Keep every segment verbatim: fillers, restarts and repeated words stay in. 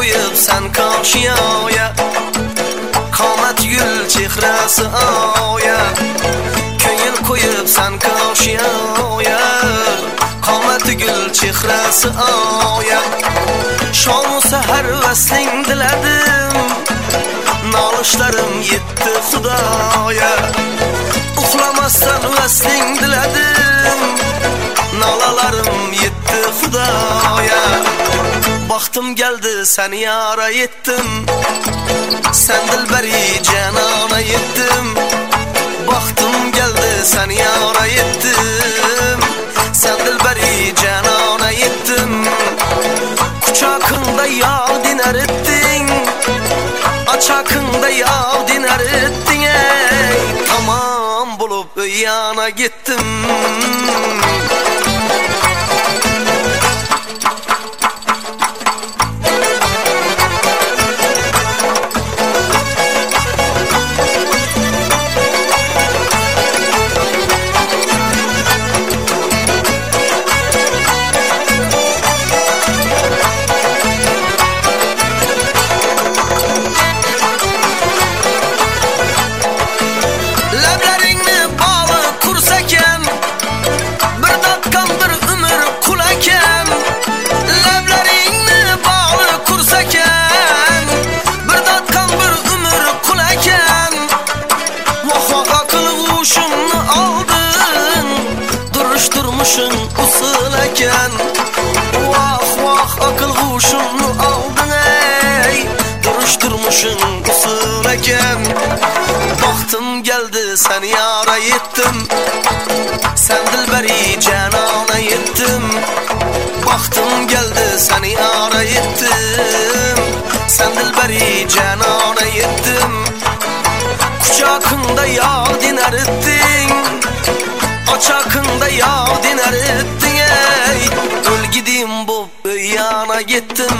koyup sen karşıya ya, kamet gül çehresi aya. Köngül koyup sen karşıya ya, kamet gül çehresi aya. Şam-ı seher veslin diledim, nalışlarım yetti Xudaya. Uxlamazsan veslin diledim, nalalarım yetti Xudaya. Baxtım geldi seni yara ettim, sen dilberi canana yettim. Baxtım geldi seni yara ettim, sen dilberi canana yettim. Kucakında yağ diner ettin, açakında yağ diner ettin ey. Tamam bulup yana gittim. Usul eken, vah vah akıl huşunu aldın ey. Duruşturmuşun usul eken. Baktım geldi seni yara ettim, sen dilberi canana yettim. Baktım geldi seni yara ettim, sen dilberi canana yettim. Kucakında yağ diner ettin, açakında yağ diner ettin ey. Öl gideyim bu yana gittim.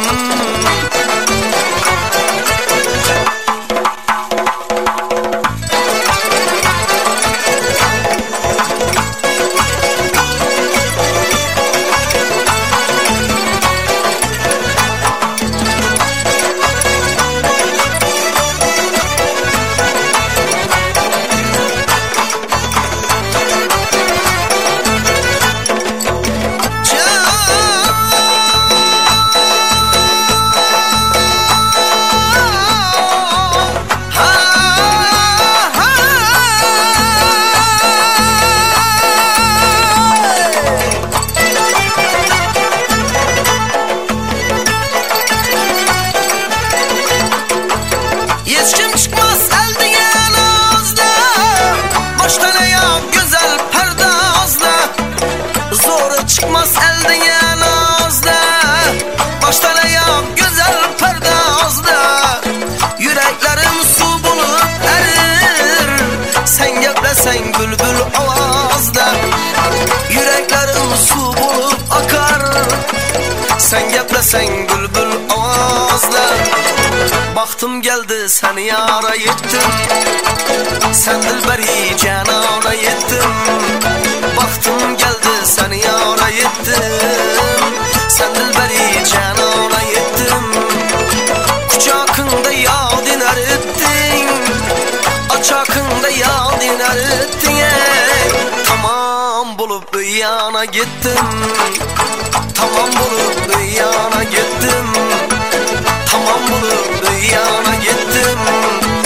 Çıkmaz elden yanazda, baştan ayak güzel perdazda. Yüreklerim su bulup erir, sen geplesen bülbül avazda. Yüreklerim su bulup akar, sen geplesen bülbül avazda. Baktım geldi seni yara ettim, sen dilberi canana yettim. Baktım geldi seni yara ettim, sen dilberi canana yettim. Kucakında yağ diner ettin, açakında yağ diner ettin ey. Tamam bulup yana gittim, tamam bulup yana gittim, tamam bulup yana gittim.